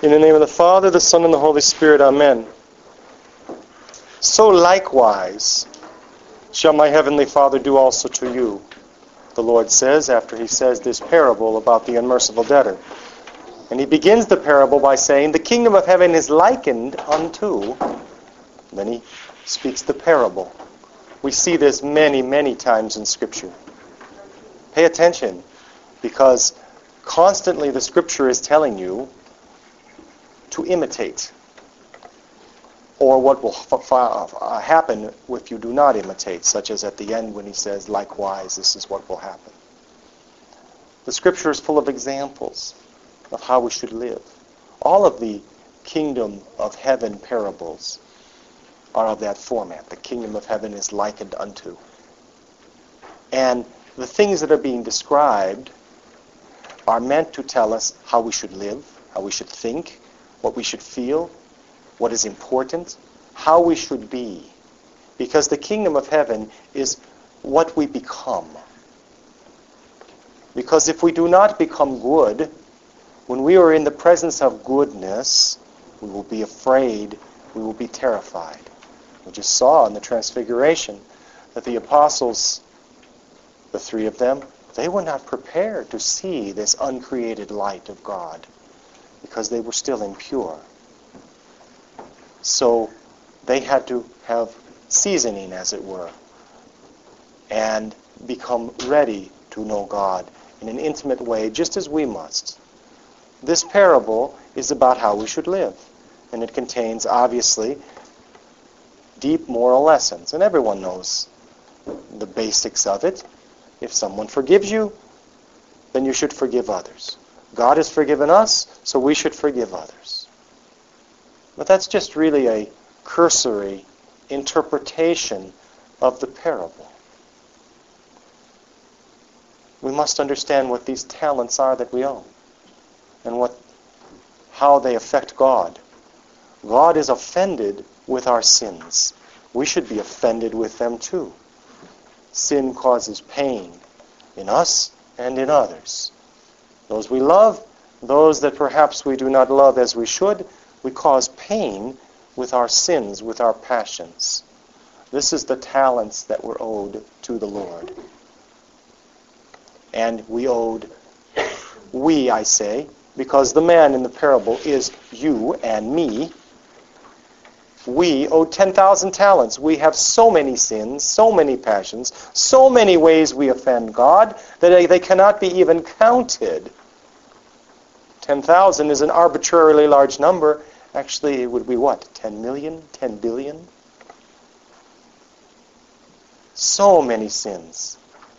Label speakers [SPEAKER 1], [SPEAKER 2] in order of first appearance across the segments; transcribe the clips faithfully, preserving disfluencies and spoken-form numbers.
[SPEAKER 1] In the name of the Father, the Son, and the Holy Spirit, amen. So likewise shall my heavenly Father do also to you, the Lord says, after he says this parable about the unmerciful debtor. And he begins the parable by saying, the kingdom of heaven is likened unto. Then he speaks the parable. We see this many, many times in Scripture. Pay attention, because constantly the Scripture is telling you to imitate, or what will f- f- uh, happen if you do not imitate, such as at the end when he says, likewise, this is what will happen. The Scripture is full of examples of how we should live. All of the kingdom of heaven parables are of that format. The kingdom of heaven is likened unto. And the things that are being described are meant to tell us how we should live, how we should think, what we should feel, what is important, how we should be. Because the kingdom of heaven is what we become. Because if we do not become good, when we are in the presence of goodness, we will be afraid, we will be terrified. We just saw in the Transfiguration that the apostles, the three of them, they were not prepared to see this uncreated light of God because they were still impure. So they had to have seasoning, as it were, and become ready to know God in an intimate way, just as we must. This parable is about how we should live, and it contains, obviously, deep moral lessons, and everyone knows the basics of it. If someone forgives you, then you should forgive others. God has forgiven us, so we should forgive others. But that's just really a cursory interpretation of the parable. We must understand what these talents are that we own, and what, how they affect God. God is offended with our sins. We should be offended with them too. Sin causes pain in us and in others. Those we love, those that perhaps we do not love as we should, we cause pain with our sins, with our passions. This is the talents that were owed to the Lord. And we owed, we, I say, because the man in the parable is you and me. We owe ten thousand talents. We have so many sins, so many passions, so many ways we offend God that they, they cannot be even counted. ten thousand is an arbitrarily large number. Actually, it would be what? ten million? ten billion? So many sins.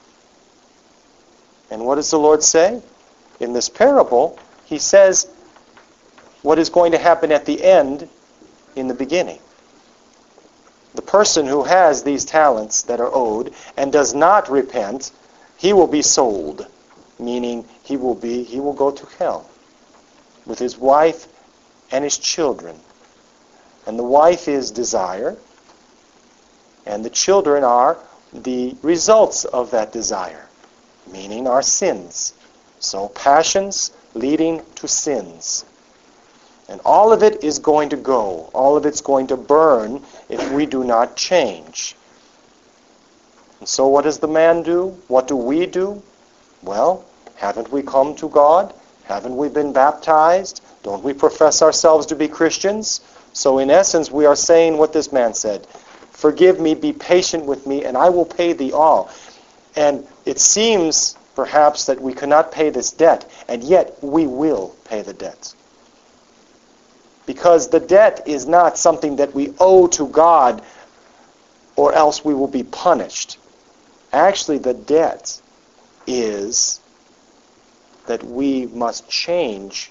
[SPEAKER 1] And what does the Lord say? In this parable, he says what is going to happen at the end in the beginning. The person who has these talents that are owed and does not repent, he will be sold, meaning he will be he will go to hell with his wife and his children. And the wife is desire, and the children are the results of that desire, meaning our sins. So passions leading to sins. And all of it is going to go. All of it's going to burn if we do not change. And so what does the man do? What do we do? Well, haven't we come to God? Haven't we been baptized? Don't we profess ourselves to be Christians? So in essence, we are saying what this man said. Forgive me, be patient with me, and I will pay thee all. And it seems perhaps that we cannot pay this debt, and yet we will pay the debt. Because the debt is not something that we owe to God, or else we will be punished. Actually, the debt is that we must change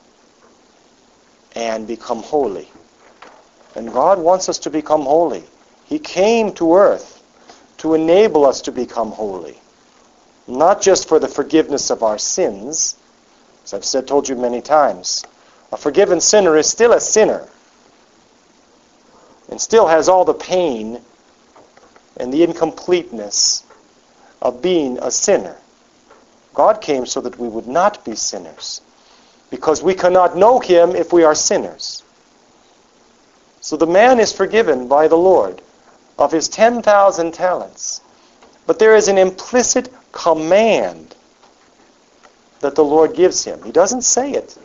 [SPEAKER 1] and become holy. And God wants us to become holy. He came to earth to enable us to become holy. Not just for the forgiveness of our sins, as I've said, told you many times. A forgiven sinner is still a sinner and still has all the pain and the incompleteness of being a sinner. God came so that we would not be sinners. because we cannot know him if we are sinners. So the man is forgiven by the Lord of his ten thousand talents. But there is an implicit command that the Lord gives him. He doesn't say it.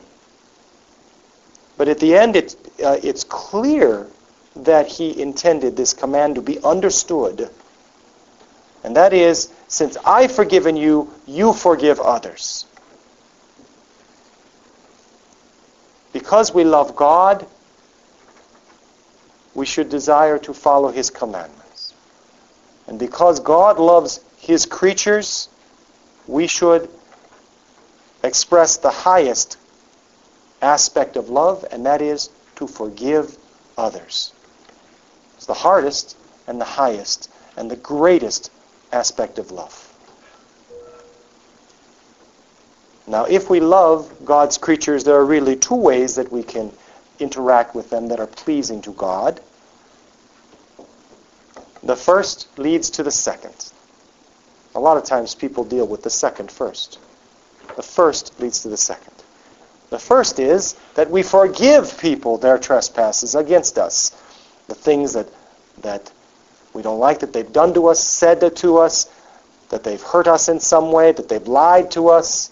[SPEAKER 1] But at the end, it, uh, it's clear that he intended this command to be understood. And that is, since I've forgiven you, you forgive others. Because we love God, we should desire to follow his commandments. And because God loves his creatures, we should express the highest aspect of love, and that is to forgive others. It's the hardest and the highest and the greatest aspect of love. Now, if we love God's creatures, there are really two ways that we can interact with them that are pleasing to God. The first leads to the second. A lot of times people deal with the second first. The first leads to the second. The first is that we forgive people their trespasses against us. The things that that we don't like that they've done to us, said to us, that they've hurt us in some way, that they've lied to us.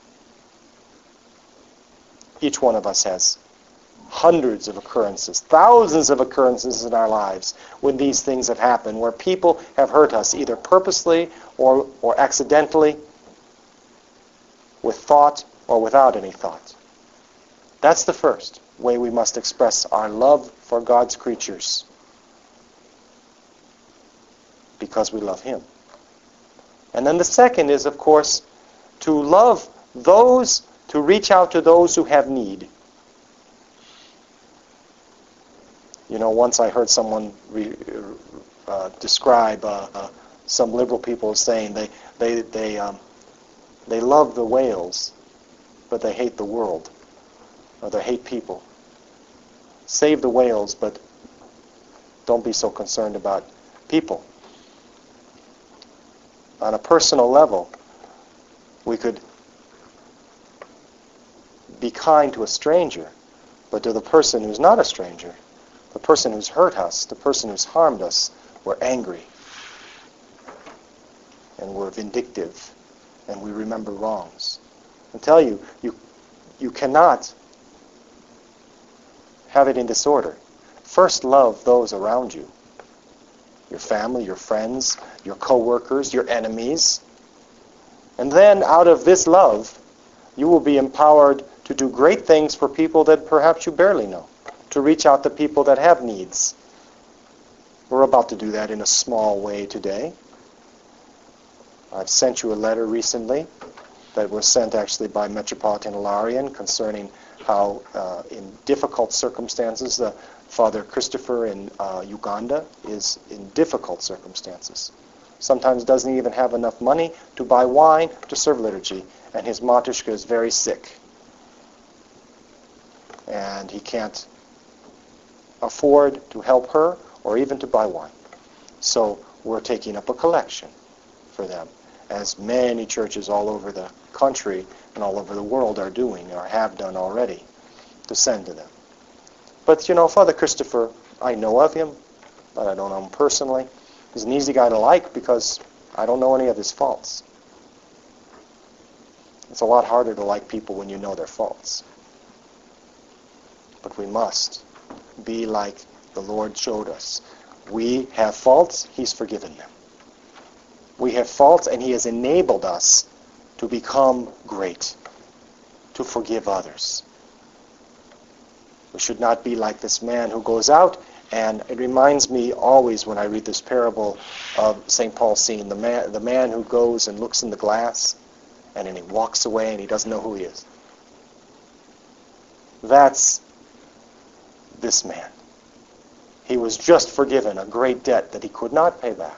[SPEAKER 1] Each one of us has hundreds of occurrences, thousands of occurrences in our lives when these things have happened, where people have hurt us, either purposely or, or accidentally, with thought or without any thought. That's the first way we must express our love for God's creatures, because we love him. And then the second is, of course, to love those, to reach out to those who have need. You know, once I heard someone re, uh, describe uh, uh, some liberal people saying they they they um, they love the whales, but they hate the world, or they hate people. Save the whales, but don't be so concerned about people. On a personal level, we could be kind to a stranger, but to the person who's not a stranger, the person who's hurt us, the person who's harmed us, we're angry, and we're vindictive, and we remember wrongs. I tell you, you, you cannot have it in disorder. First, love those around you. Your family, your friends, your co-workers, your enemies. And then out of this love, you will be empowered to do great things for people that perhaps you barely know, to reach out to people that have needs. We're about to do that in a small way today. I've sent you a letter recently that was sent actually by Metropolitan Ilarion concerning how uh, in difficult circumstances uh, Father Christopher in uh, Uganda is in difficult circumstances. Sometimes doesn't even have enough money to buy wine to serve liturgy, and his Matushka is very sick. And he can't afford to help her or even to buy wine. So we're taking up a collection for them, as many churches all over the country and all over the world are doing or have done already, to send to them. But, you know, Father Christopher, I know of him, but I don't know him personally. He's an easy guy to like because I don't know any of his faults. It's a lot harder to like people when you know their faults. But we must be like the Lord showed us. We have faults, he's forgiven them. We have faults, and he has enabled us to become great, to forgive others. We should not be like this man who goes out, and it reminds me always when I read this parable of Saint Paul scene, the man, the man who goes and looks in the glass, and then he walks away and he doesn't know who he is. That's this man. He was just forgiven a great debt that he could not pay back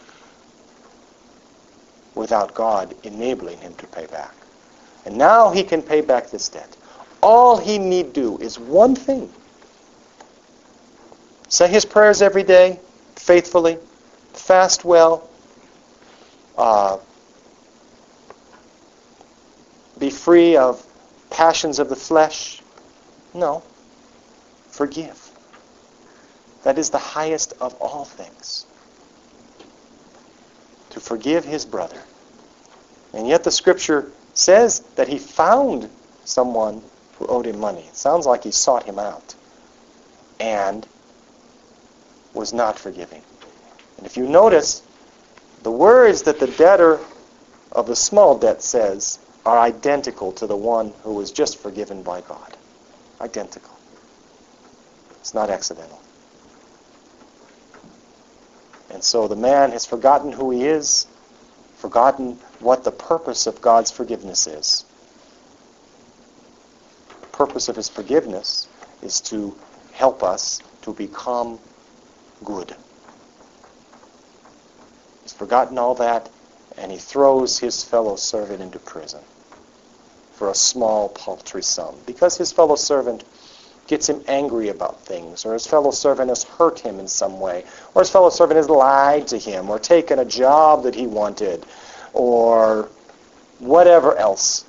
[SPEAKER 1] without God enabling him to pay back. And now he can pay back this debt. All he need do is one thing. Say his prayers every day, faithfully, fast well, uh, be free of passions of the flesh. No. Forgive. That is the highest of all things. To forgive his brother. And yet the Scripture says that he found someone who owed him money. It sounds like he sought him out and was not forgiving. And if you notice, the words that the debtor of the small debt says are identical to the one who was just forgiven by God. Identical. It's not accidental. And so the man has forgotten who he is, forgotten what the purpose of God's forgiveness is. The purpose of his forgiveness is to help us to become good. He's forgotten all that, and he throws his fellow servant into prison for a small, paltry sum, because his fellow servant gets him angry about things, or his fellow servant has hurt him in some way, or his fellow servant has lied to him, or taken a job that he wanted, or whatever else.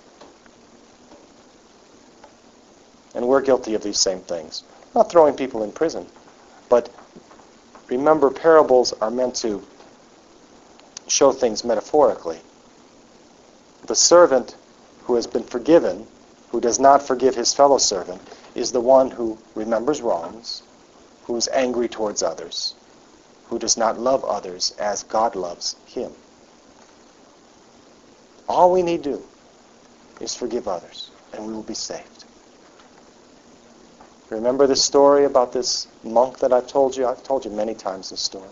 [SPEAKER 1] And we're guilty of these same things. Not throwing people in prison, but remember, parables are meant to show things metaphorically. The servant who has been forgiven, who does not forgive his fellow servant, is the one who remembers wrongs, who is angry towards others, who does not love others as God loves him. All we need to do is forgive others, and we will be saved. Remember the story about this monk that I've told you? I've told you many times this story.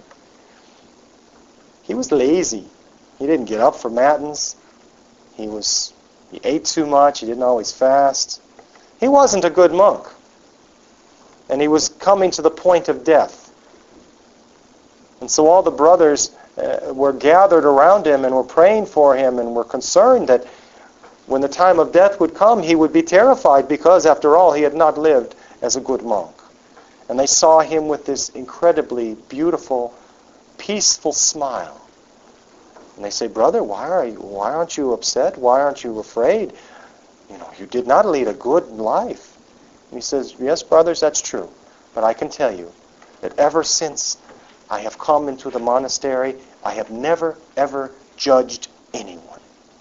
[SPEAKER 1] He was lazy. He didn't get up for matins. He was he ate too much. He didn't always fast. He wasn't a good monk. And he was coming to the point of death. And so all the brothers uh, were gathered around him and were praying for him and were concerned that when the time of death would come, he would be terrified because, after all, he had not lived as a good monk. And they saw him with this incredibly beautiful, peaceful smile. And they say, "Brother, why are you, why aren't you upset? Why aren't you afraid? You know, you did not lead a good life." And he says, "Yes, brothers, that's true. But I can tell you that ever since I have come into the monastery, I have never, ever judged anyone."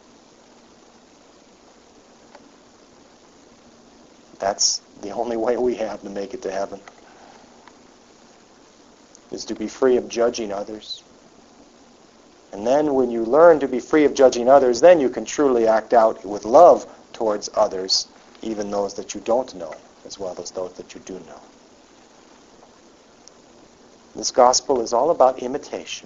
[SPEAKER 1] That's the only way we have to make it to heaven, is to be free of judging others. And then when you learn to be free of judging others, then you can truly act out with love towards others, even those that you don't know, as well as those that you do know. This gospel is all about imitation.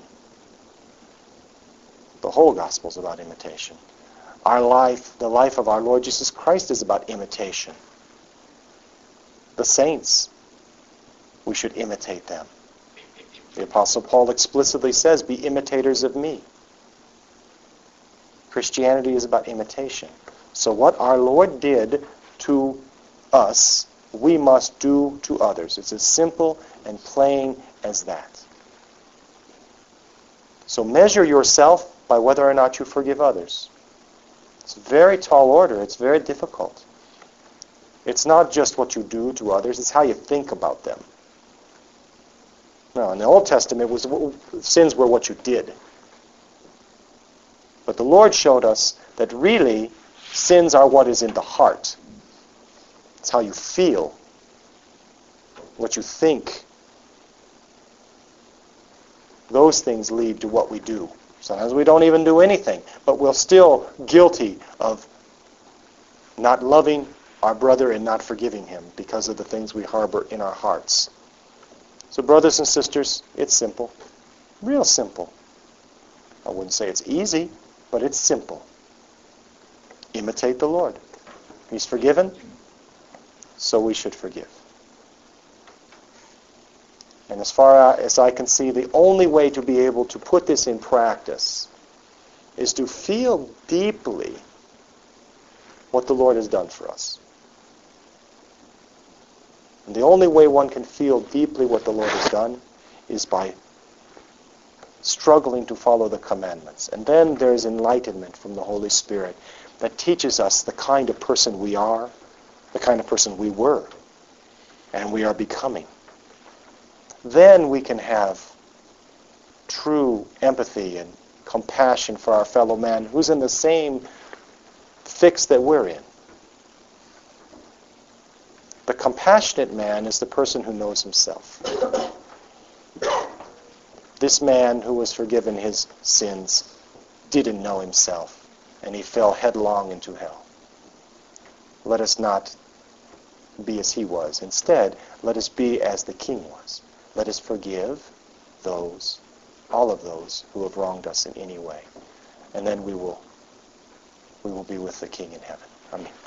[SPEAKER 1] The whole gospel is about imitation. Our life, the life of our Lord Jesus Christ, is about imitation. The saints, we should imitate them. The Apostle Paul explicitly says, "Be imitators of me." Christianity is about imitation. So what our Lord did to us, we must do to others. It's as simple and plain as that. So measure yourself by whether or not you forgive others. It's a very tall order. It's very difficult. It's not just what you do to others, it's how you think about them. Now, in the Old Testament, it was, sins were what you did. But the Lord showed us that really, sins are what is in the heart. It's how you feel, what you think. Those things lead to what we do. Sometimes we don't even do anything, but we're still guilty of not loving our brother and not forgiving him because of the things we harbor in our hearts. So brothers and sisters, it's simple. Real simple. I wouldn't say it's easy, but it's simple. Imitate the Lord. He's forgiven, so we should forgive. And as far as I can see, the only way to be able to put this in practice is to feel deeply what the Lord has done for us. And the only way one can feel deeply what the Lord has done is by struggling to follow the commandments. And then there is enlightenment from the Holy Spirit. that teaches us the kind of person we are, the kind of person we were, and we are becoming. Then we can have true empathy and compassion for our fellow man who's in the same fix that we're in. The compassionate man is the person who knows himself. This man who was forgiven his sins didn't know himself, and he fell headlong into hell. Let us not be as he was. Instead, let us be as the king was. Let us forgive those, all of those who have wronged us in any way. And then we will, we will be with the king in heaven. Amen.